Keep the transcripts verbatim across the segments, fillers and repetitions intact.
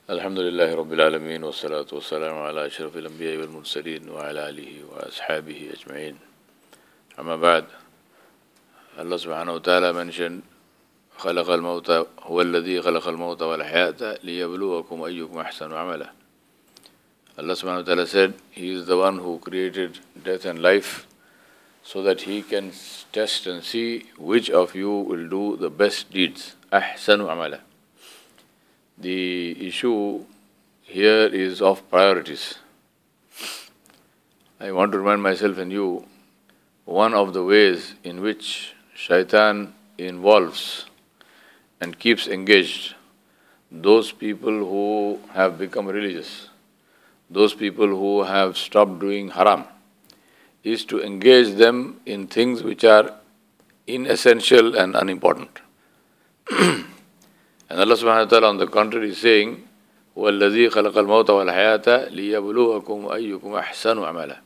Alhamdulillahi Rabbil Alameen wa salatu wa salamu ala ashrafil anbiya wal mursaleen wa ala alihi wa ashabihi ajma'in. Amma ba'd. Allah subhanahu wa ta'ala mentioned خلق الموت هو الذي خلق الموت والحياة ليبلوكم أيكم أحسن عملا. Allah subhanahu wa ta'ala said, He is the one who created death and life so that He can test and see which of you will do the best deeds. أحسن عملا. The issue here is of priorities. I want to remind myself and you, one of the ways in which shaitan involves and keeps engaged those people who have become religious, those people who have stopped doing haram, is to engage them in things which are inessential and unimportant. And Allah subhanahu wa ta'ala on the contrary is saying, هُوَ الَّذِي خَلَقَ الْمَوْتَ وَالْحَيَاةَ لِيَبْلُوَكُمْ أَيُّكُمْ أَحْسَنُ عَمَلًا.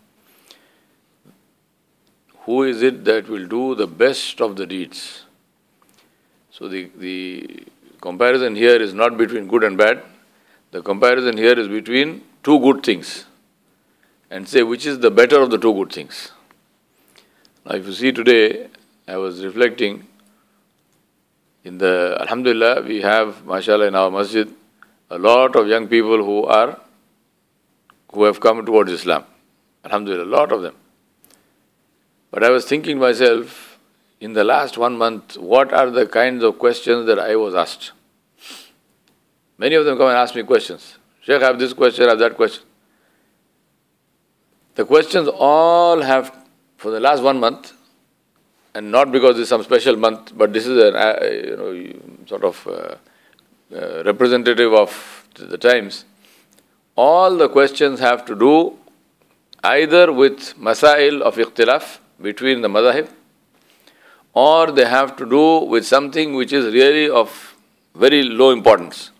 Who is it that will do the best of the deeds? So the, the comparison here is not between good and bad. The comparison here is between two good things. And say which is the better of the two good things. Now if you see today, I was reflecting, in the, Alhamdulillah, we have, mashallah, in our masjid, a lot of young people who are, who have come towards Islam. Alhamdulillah, a lot of them. But I was thinking myself, in the last one month, what are the kinds of questions that I was asked? Many of them come and ask me questions. Sheikh, I have this question, I have that question. The questions all have, for the last one month, and not because it's some special month, but this is a uh, you know, sort of uh, uh, representative of the times. All the questions have to do either with masail of ikhtilaf between the madhahib, or they have to do with something which is really of very low importance.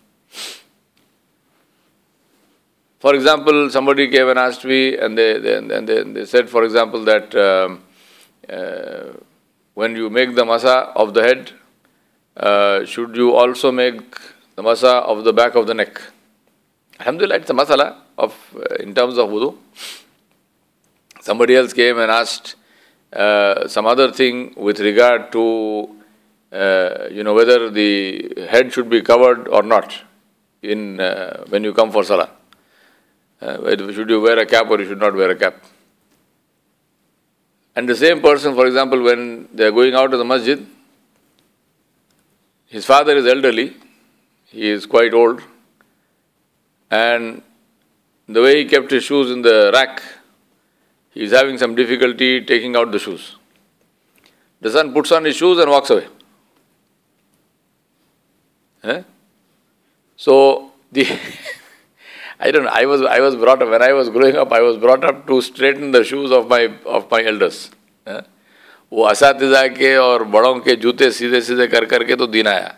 For example, somebody came and asked me, and they, they, and they, they said, for example, that um, uh, when you make the masa of the head, uh, should you also make the masa of the back of the neck? Alhamdulillah, it's a masala of, uh, in terms of wudu. Somebody else came and asked uh, some other thing with regard to, uh, you know, whether the head should be covered or not in uh, when you come for salah. Uh, should you wear a cap or you should not wear a cap? And the same person, for example, when they are going out of the masjid, his father is elderly, he is quite old, and the way he kept his shoes in the rack, he is having some difficulty taking out the shoes. The son puts on his shoes and walks away. Eh? So, the I don't know, I was I was brought up, when I was growing up, I was brought up to straighten the shoes of my of my elders. वो असातिज़ा के और बड़ों के जूते सीधे सीधे कर करके तो दिन आया.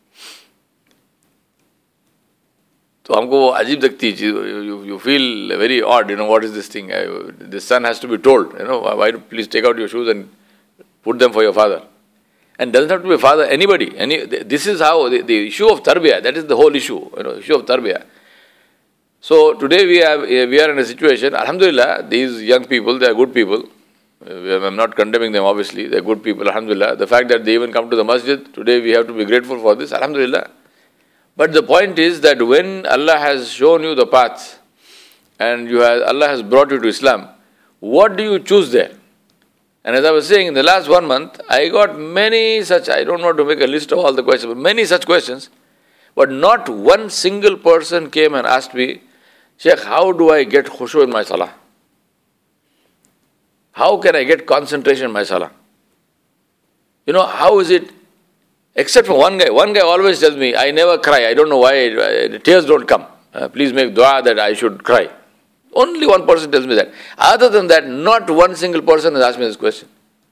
तो हमको वो अजीब लगती है चीज़. You you feel very odd, you know, what is this thing? This son has to be told, you know, why please take out your shoes and put them for your father. And doesn't have to be a father, anybody. Any, this is how the, the issue of tarbiyah, that is the whole issue, you know, issue of tarbiyah. So today we have we are in a situation, alhamdulillah, these young people, they are good people. I'm not condemning them, obviously, they are good people, alhamdulillah. The fact that they even come to the masjid, today we have to be grateful for this, alhamdulillah. But the point is that when Allah has shown you the path and you have, Allah has brought you to Islam, what do you choose there? And as I was saying, in the last one month, I got many such, I don't want to make a list of all the questions, but many such questions. But not one single person came and asked me, Sheikh, how do I get khushu in my salah? How can I get concentration in my salah? You know, how is it? Except for one guy. One guy always tells me, I never cry. I don't know why. The tears don't come. Uh, please make dua that I should cry. Only one person tells me that. Other than that, not one single person has asked me this question.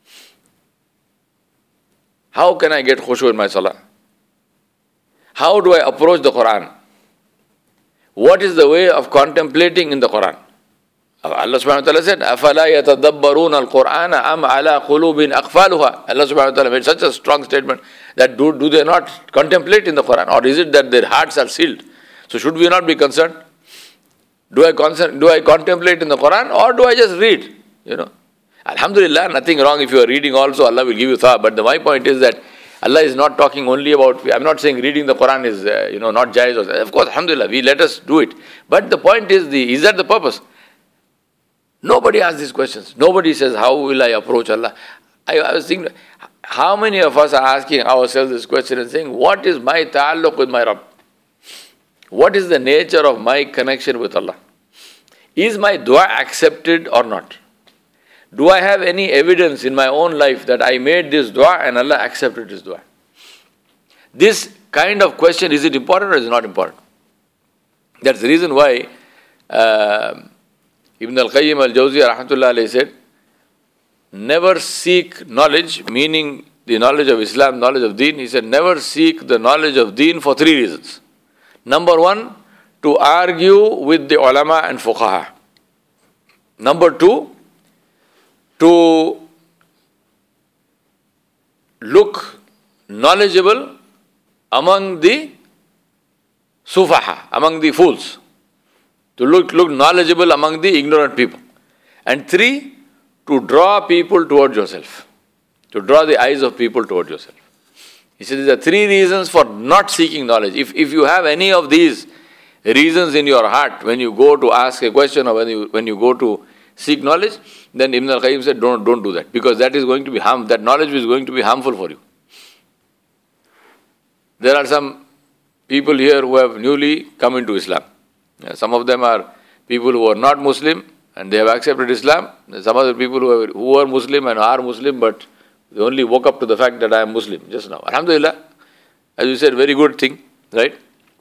How can I get khushu in my salah? How do I approach the Quran? What is the way of contemplating in the Quran? Allah subhanahu wa ta'ala said, أَفَلَا يَتَدَبَّرُونَ الْقُرْآنَ أَمْ عَلَىٰ قُلُوبٍ أَقْفَالُهَا. Allah subhanahu wa ta'ala made such a strong statement that do, do they not contemplate in the Quran, or is it that their hearts are sealed? So should we not be concerned? Do I concern, do I contemplate in the Quran or do I just read? You know, Alhamdulillah, nothing wrong if you are reading also, Allah will give you thawab. But the, my point is that Allah is not talking only about, I'm not saying reading the Quran is, uh, you know, not jaiz. Or, of course, Alhamdulillah, we let us do it. But the point is, the is that the purpose? Nobody asks these questions. Nobody says, how will I approach Allah? I, I was thinking, how many of us are asking ourselves this question and saying, what is my ta'alluq with my Rabb? What is the nature of my connection with Allah? Is my dua accepted or not? Do I have any evidence in my own life that I made this dua and Allah accepted this dua? This kind of question, is it important or is it not important? That's the reason why uh, Ibn al-Qayyim al-Jawziyah rahmatullah alayhi said, never seek knowledge, meaning the knowledge of Islam, knowledge of Deen. He said, never seek the knowledge of Deen for three reasons. Number one, to argue with the ulama and fuqaha. Number two, to look knowledgeable among the sufaha, among the fools. To look, look knowledgeable among the ignorant people. And three, to draw people towards yourself. To draw the eyes of people towards yourself. He said, there are three reasons for not seeking knowledge. If, if you have any of these reasons in your heart when you go to ask a question or when you, when you go to seek knowledge, then Ibn al-Qayyim said, don't, don't do that. Because that is going to be harm, that knowledge is going to be harmful for you. There are some people here who have newly come into Islam. Some of them are people who are not Muslim and they have accepted Islam. Some other people who are, who are Muslim and are Muslim, but they only woke up to the fact that I am Muslim just now. Alhamdulillah, as you said, very good thing, right?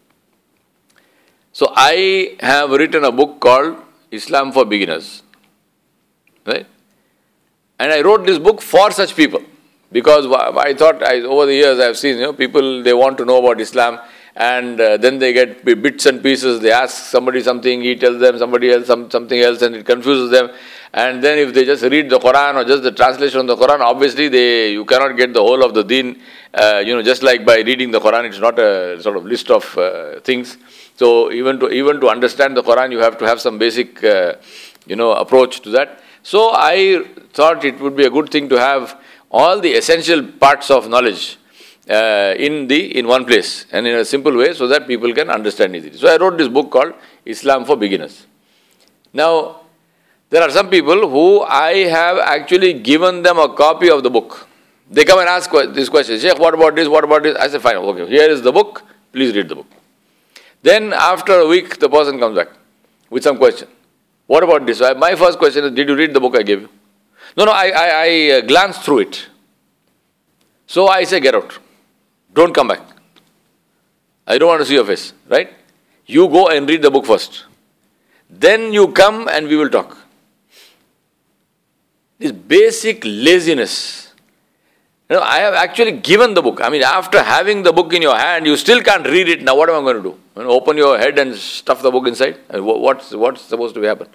So I have written a book called Islam for Beginners, right? And I wrote this book for such people because I thought, I, over the years I have seen, you know, people, they want to know about Islam and uh, then they get bits and pieces. They ask somebody something, he tells them somebody else some, something else, and it confuses them. And then if they just read the Quran or just the translation of the Quran, obviously they you cannot get the whole of the deen. Uh, you know, just like by reading the Quran, it's not a sort of list of uh, things. So even to even to understand the Quran, you have to have some basic, uh, you know, approach to that. So I thought it would be a good thing to have all the essential parts of knowledge uh, in the in one place and in a simple way, so that people can understand easily. So I wrote this book called Islam for Beginners. Now, there are some people who I have actually given them a copy of the book. They come and ask this question, Sheikh, what about this, what about this? I say, fine, okay, here is the book, please read the book. Then after a week, the person comes back with some question. What about this? So I, my first question is, did you read the book I gave you? No, no, I, I, I uh, glanced through it. So I say, get out. Don't come back. I don't want to see your face, right? You go and read the book first. Then you come and we will talk. This basic laziness. You know, I have actually given the book. I mean, after having the book in your hand, you still can't read it. Now what am I going to do? You know, open your head and stuff the book inside? I mean, what's, what's supposed to happen?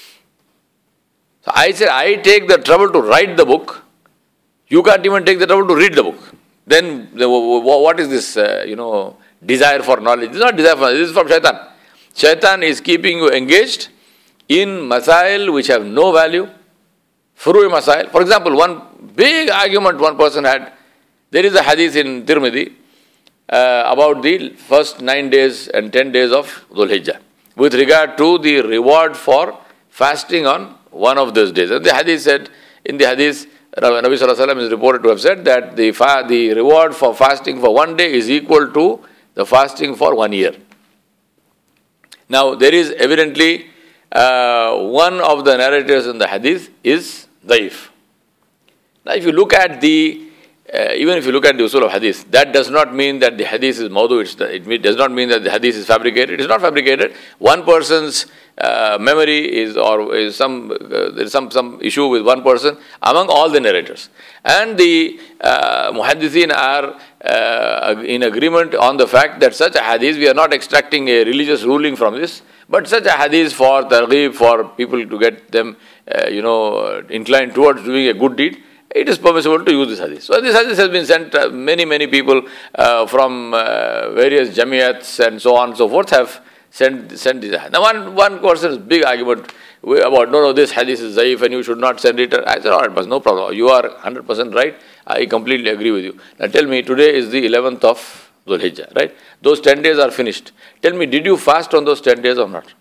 So I said, I take the trouble to write the book. You can't even take the trouble to read the book. Then the, what is this, uh, you know, desire for knowledge? This is not desire for knowledge. This is from shaitan. Shaitan is keeping you engaged in masail which have no value. Furu masail. For example, one big argument one person had. There is a hadith in Tirmidhi uh, about the first nine days and ten days of Dhul Hijjah with regard to the reward for fasting on one of those days. And the hadith said, in the hadith, Nabi Sallallahu Alaihi Wasallam is reported to have said that the, fa- the reward for fasting for one day is equal to the fasting for one year. Now, there is evidently uh, one of the narrators in the hadith is daif. Now, if you look at the, uh, even if you look at the usul of hadith, that does not mean that the hadith is mawdu. It does not mean that the hadith is fabricated. It is not fabricated. One person's uh, memory is, or is some, uh, there is some, some issue with one person among all the narrators. And the uh, muhaddithin are uh, in agreement on the fact that such a hadith, we are not extracting a religious ruling from this, but such a hadith for targheeb, for people to get them, uh, you know, inclined towards doing a good deed, it is permissible to use this hadith. So this hadith has been sent, uh, many, many people uh, from uh, various jamiyats and so on and so forth have sent, sent this hadith. Now one, one person's big argument about, no, no, this hadith is zaif and you should not send it. I said, all right, but no problem. You are one hundred percent right. I completely agree with you. Now tell me, today is the eleventh of Dhul Hijjah, right? Those ten days are finished. Tell me, did you fast on those ten days or not?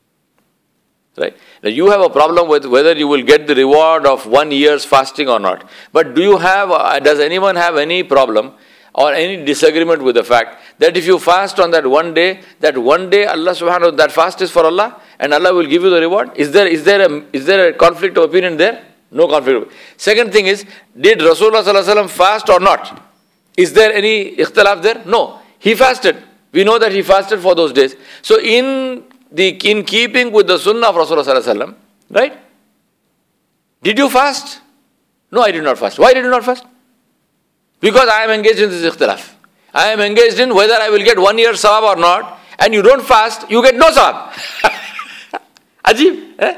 Right? Now you have a problem with whether you will get the reward of one year's fasting or not. But do you have, uh, does anyone have any problem or any disagreement with the fact that if you fast on that one day, that one day Allah subhanahu wa ta'ala, that fast is for Allah and Allah will give you the reward? Is there, is there, a, is there a conflict of opinion there? No conflict. Second thing is, did Rasulullah sallallahu alaihi wasallam fast or not? Is there any ikhtilaf there? No. He fasted. We know that he fasted for those days. So in the in keeping with the sunnah of Rasulullah sallallahu alaihi wasallam, right? Did you fast? No, I did not fast. Why did you not fast? Because I am engaged in this ikhtilaf. I am engaged in whether I will get one year sawab or not, and you don't fast, you get no sawab. Ajib. Eh?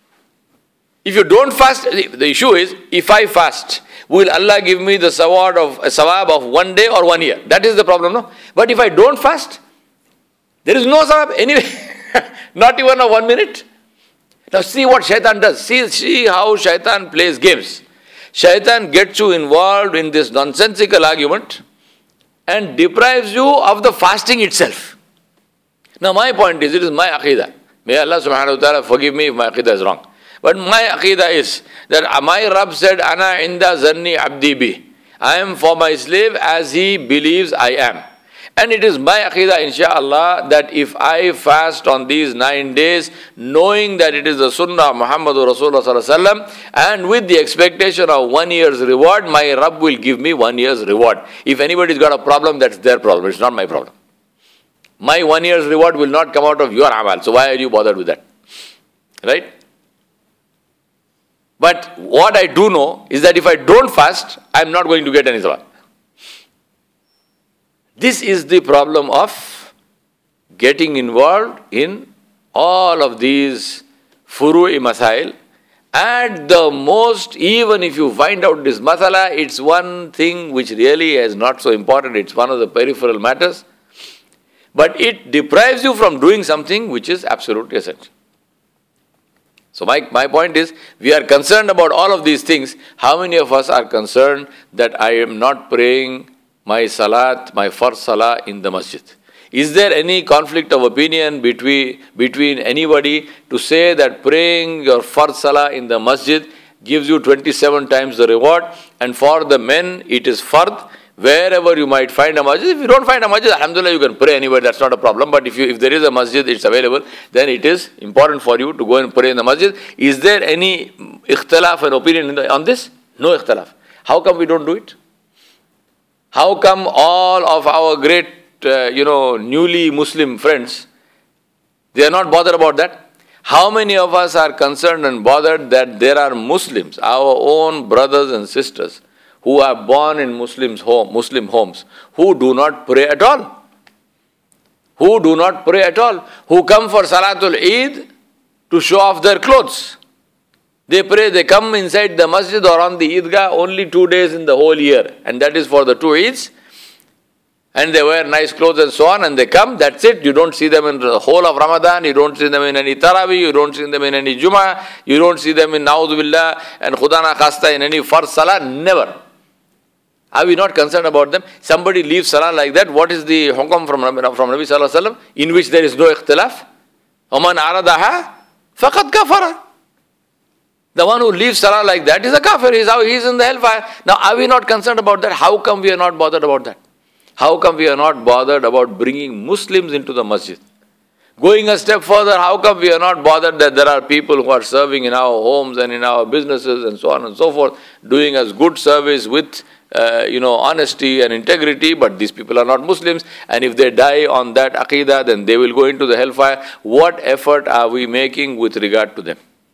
If you don't fast, the issue is, if I fast, will Allah give me the sawab of, sawab of one day or one year? That is the problem, no? But if I don't fast, there is no sawab anyway. Not even a one minute. Now see what shaitan does. See, see how shaitan plays games. Shaitan gets you involved in this nonsensical argument and deprives you of the fasting itself. Now my point is, it is my aqidah. May Allah subhanahu wa ta'ala forgive me if my aqidah is wrong. But my aqidah is that my Rabb said, Ana inda zanni abdi bi. I am for my slave as he believes I am. And it is my aqidah, inshaAllah, that if I fast on these nine days, knowing that it is the sunnah of Muhammadur Rasulullah sallallahu alaihi wasallam, and with the expectation of one year's reward, my Rabb will give me one year's reward. If anybody's got a problem, that's their problem. It's not my problem. My one year's reward will not come out of your amal. So why are you bothered with that? Right? But what I do know is that if I don't fast, I'm not going to get any sawab. This is the problem of getting involved in all of these furu'i masail. At the most, even if you find out this masala, it's one thing which really is not so important. It's one of the peripheral matters. But it deprives you from doing something which is absolutely essential. So my, my point is, we are concerned about all of these things. How many of us are concerned that I am not praying my salat, my first salah in the masjid? Is there any conflict of opinion between, between anybody to say that praying your first salah in the masjid gives you twenty-seven times the reward, and for the men it is fard? Wherever you might find a masjid, if you don't find a masjid, alhamdulillah, you can pray anywhere, that's not a problem. But if you if there is a masjid, it's available, then it is important for you to go and pray in the masjid. Is there any ikhtilaf and opinion in the, on this? No ikhtilaf. How come we don't do it? How come all of our great, uh, you know, newly Muslim friends, they are not bothered about that? How many of us are concerned and bothered that there are Muslims, our own brothers and sisters, who are born in Muslims home, Muslim homes, who do not pray at all? Who do not pray at all? Who come for Salatul Eid to show off their clothes. They pray, they come inside the masjid or on the Eidgah only two days in the whole year. And that is for the two Eids. And they wear nice clothes and so on, and they come, that's it. You don't see them in the whole of Ramadan, you don't see them in any Taraweeh, you don't see them in any Jummah, you don't see them in Na'udhu Billah and Khuda na Khasta in any first Salah, never. Are we not concerned about them? Somebody leaves Salah like that, what is the hukum from, from Nabi Sallallahu Alaihi Wasallam, in which there is no ikhtilaf? وَمَنْ عَرَضَهَا فَقَدْ كَفَرَ. The one who leaves Salah like that is a kafir, he is, he is in the hellfire. Now are we not concerned about that? How come we are not bothered about that? How come we are not bothered about bringing Muslims into the masjid? Going a step further, how come we are not bothered that there are people who are serving in our homes and in our businesses and so on and so forth, doing us good service with uh, you know, honesty and integrity, but these people are not Muslims, and if they die on that aqidah, then they will go into the hellfire. What effort are we making with regard to them?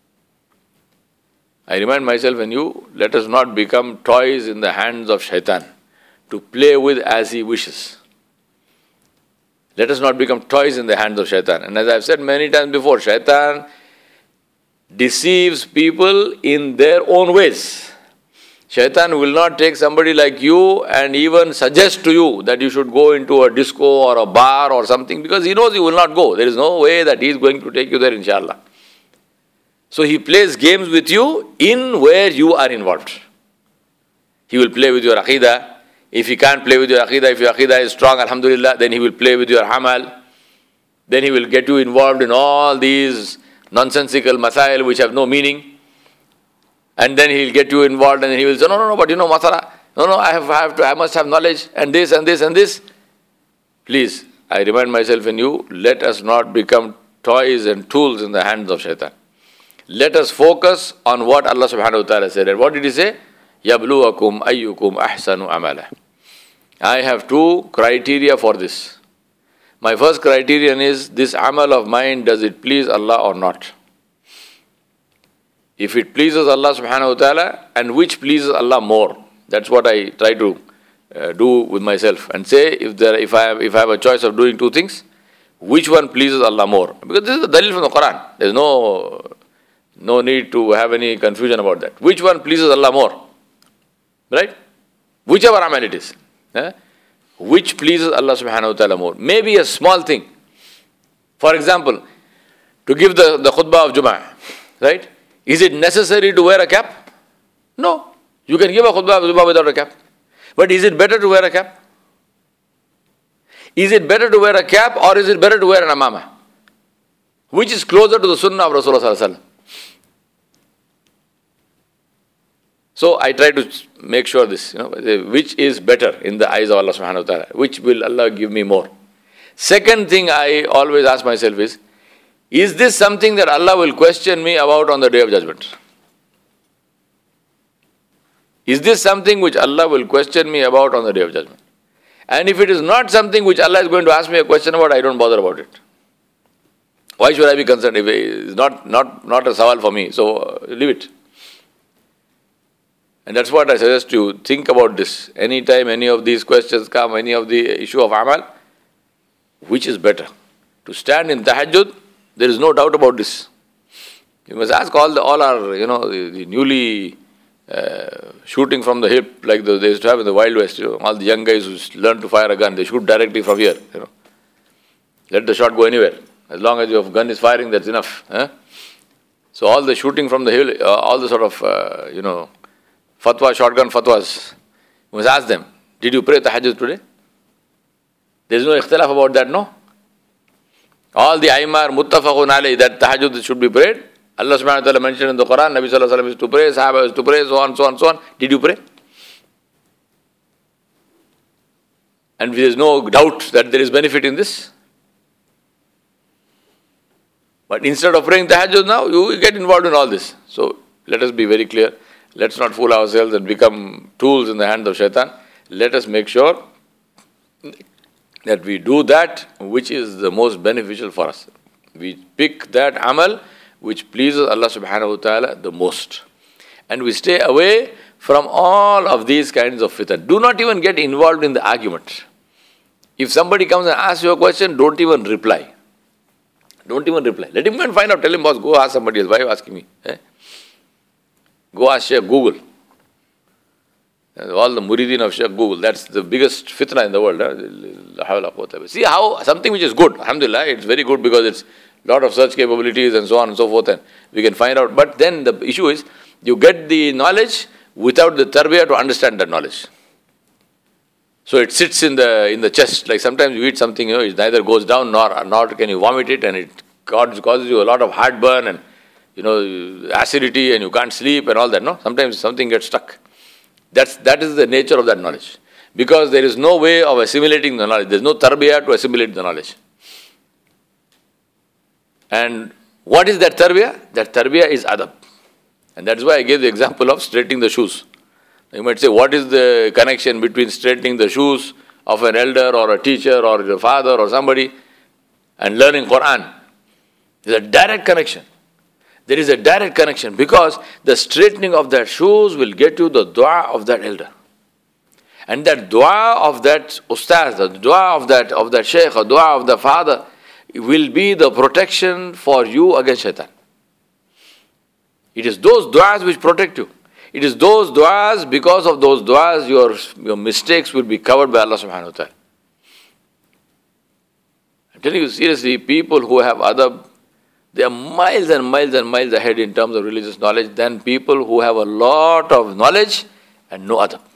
I remind myself and you, let us not become toys in the hands of shaitan to play with as he wishes. Let us not become toys in the hands of shaitan. And as I have said many times before, shaitan deceives people in their own ways. Shaitan will not take somebody like you and even suggest to you that you should go into a disco or a bar or something, because he knows you will not go. There is no way that he is going to take you there, inshallah. So he plays games with you in where you are involved. He will play with your aqidah. If he can't play with your aqidah, if your aqidah is strong, alhamdulillah, then he will play with your amal. Then he will get you involved in all these nonsensical masail which have no meaning. And then he will get you involved and he will say, no, no, no, but you know, masala, no, no, I have, I have to, I must have knowledge and this and this and this. Please, I remind myself and you, let us not become toys and tools in the hands of shaitan. Let us focus on what Allah subhanahu wa ta'ala said. And what did he say? يَبْلُوَكُمْ أَيُّكُمْ أَحْسَنُ عَمَلًا. I have two criteria for this. My first criterion is, this amal of mine, does it please Allah or not? If it pleases Allah subhanahu wa ta'ala, and which pleases Allah more? That's what I try to uh, do with myself. And say, if there, if I have, if I have a choice of doing two things, which one pleases Allah more? Because this is the dalil from the Quran. There is no, no need to have any confusion about that. Which one pleases Allah more? Right? Whichever amal it is. Eh? Which pleases Allah subhanahu wa ta'ala more? Maybe a small thing. For example, to give the, the khutbah of Jum'ah, right? Is it necessary to wear a cap? No. You can give a khutbah of Jum'ah without a cap. But is it better to wear a cap? Is it better to wear a cap or is it better to wear an amama? Which is closer to the sunnah of Rasulullah sallallahu alaihi wasallam? So I try to make sure this, you know, which is better in the eyes of Allah subhanahu wa ta'ala? Which will Allah give me more? Second thing I always ask myself is, is this something that Allah will question me about on the Day of Judgment? Is this something which Allah will question me about on the Day of Judgment? And if it is not something which Allah is going to ask me a question about, I don't bother about it. Why should I be concerned if it is not, not, not a sawal for me? So uh, leave it. And that's what I suggest you, think about this. Anytime any of these questions come, any of the issue of amal, which is better? To stand in tahajjud, there is no doubt about this. You must ask all the, all our, you know, the, the newly uh, shooting from the hip, like the, they used to have in the Wild West, you know, all the young guys who learn to fire a gun, they shoot directly from here, you know. Let the shot go anywhere. As long as your gun is firing, that's enough. Eh? So all the shooting from the hill, uh, all the sort of, uh, you know, fatwa, shotgun fatwas. You must ask them, did you pray tahajjud today? There is no ikhtilaf about that, no? All the aimar, muttafaqun alayhi, that tahajjud should be prayed. Allah subhanahu wa ta'ala mentioned in the Quran, Nabi sallallahu alayhi wa sallam is to pray, Sahaba is to pray, so on, so on, so on. Did you pray? And there is no doubt that there is benefit in this. But instead of praying tahajjud now, you get involved in all this. So let us be very clear. Let's not fool ourselves and become tools in the hands of shaitan. Let us make sure that we do that which is the most beneficial for us. We pick that amal which pleases Allah subhanahu wa ta'ala the most. And we stay away from all of these kinds of fitan. Do not even get involved in the argument. If somebody comes and asks you a question, don't even reply. Don't even reply. Let him go and find out. Tell him, boss, go ask somebody else. Why are you asking me? Eh? Go ask Sheikh Google. All the muridin of Sheikh Google. That's the biggest fitna in the world. Huh? See how something which is good, alhamdulillah, it's very good because it's a lot of search capabilities and so on and so forth, and we can find out. But then the issue is, you get the knowledge without the tarbiyah to understand that knowledge. So it sits in the in the chest. Like sometimes you eat something, you know, it neither goes down nor nor can you vomit it, and it causes you a lot of heartburn and, you know, acidity, and you can't sleep and all that. No, sometimes something gets stuck. That's that is the nature of that knowledge, because there is no way of assimilating the knowledge. There is no tarbiyah to assimilate the knowledge. And what is that tarbiyah? That tarbiyah is adab, and that's why I gave the example of straightening the shoes. You might say, what is the connection between straightening the shoes of an elder or a teacher or a father or somebody and learning Quran? There's a direct connection. There is a direct connection, because the straightening of that shoes will get you the dua of that elder. And that dua of that ustaz, the dua of that, of that sheikh, or dua of the father will be the protection for you against shaitan. It is those duas which protect you. It is those du'as, because of those du'as, your, your mistakes will be covered by Allah subhanahu wa ta'ala. I'm telling you seriously, people who have adab, they are miles and miles and miles ahead in terms of religious knowledge than people who have a lot of knowledge and no adab.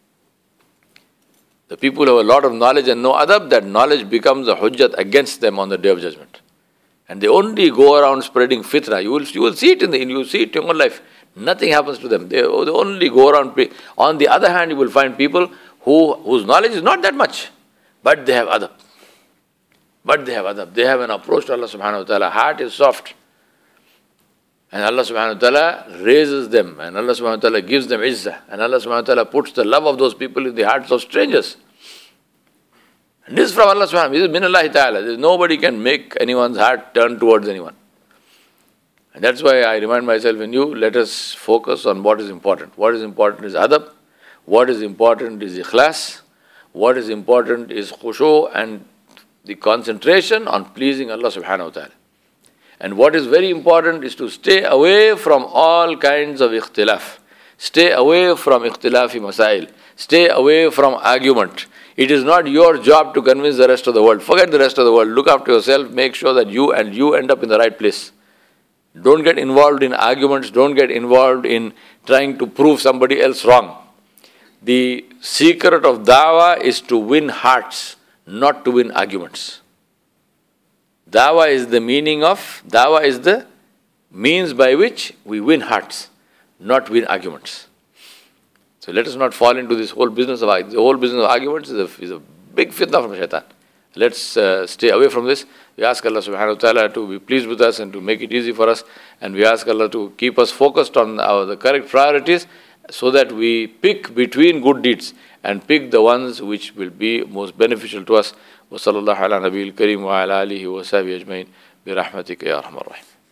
The people who have a lot of knowledge and no adab, that knowledge becomes a hujjat against them on the Day of Judgment. And they only go around spreading fitna. You will, you will see it in the, you will see it in your own life. Nothing happens to them. They, they only go around. On the other hand, you will find people who whose knowledge is not that much, but they have adab. But they have adab. They have an approach to Allah subhanahu wa ta'ala. Heart is soft. And Allah subhanahu wa ta'ala raises them. And Allah subhanahu wa ta'ala gives them izzah. And Allah subhanahu wa ta'ala puts the love of those people in the hearts of strangers. And this is from Allah subhanahu wa ta'ala. This is min Allah ta'ala. Nobody can make anyone's heart turn towards anyone. And that's why I remind myself and you, let us focus on what is important. What is important is adab. What is important is ikhlas. What is important is khushu and the concentration on pleasing Allah subhanahu wa ta'ala. And what is very important is to stay away from all kinds of ikhtilaf. Stay away from ikhtilafi masail. Stay away from argument. It is not your job to convince the rest of the world. Forget the rest of the world. Look after yourself. Make sure that you and you end up in the right place. Don't get involved in arguments. Don't get involved in trying to prove somebody else wrong. The secret of dawah is to win hearts, not to win arguments. Dawah is the meaning of, dawah is the means by which we win hearts, not win arguments. So let us not fall into this whole business of the whole business of arguments is a, is a big fitna from shaitan. Let's uh, stay away from this. We ask Allah subhanahu wa ta'ala to be pleased with us and to make it easy for us. And we ask Allah to keep us focused on our, the correct priorities so that we pick between good deeds and pick the ones which will be most beneficial to us. وصلى الله على نبي الكريم وعلى آله وصحبه أجمعين برحمتك يا أرحم الراحمين.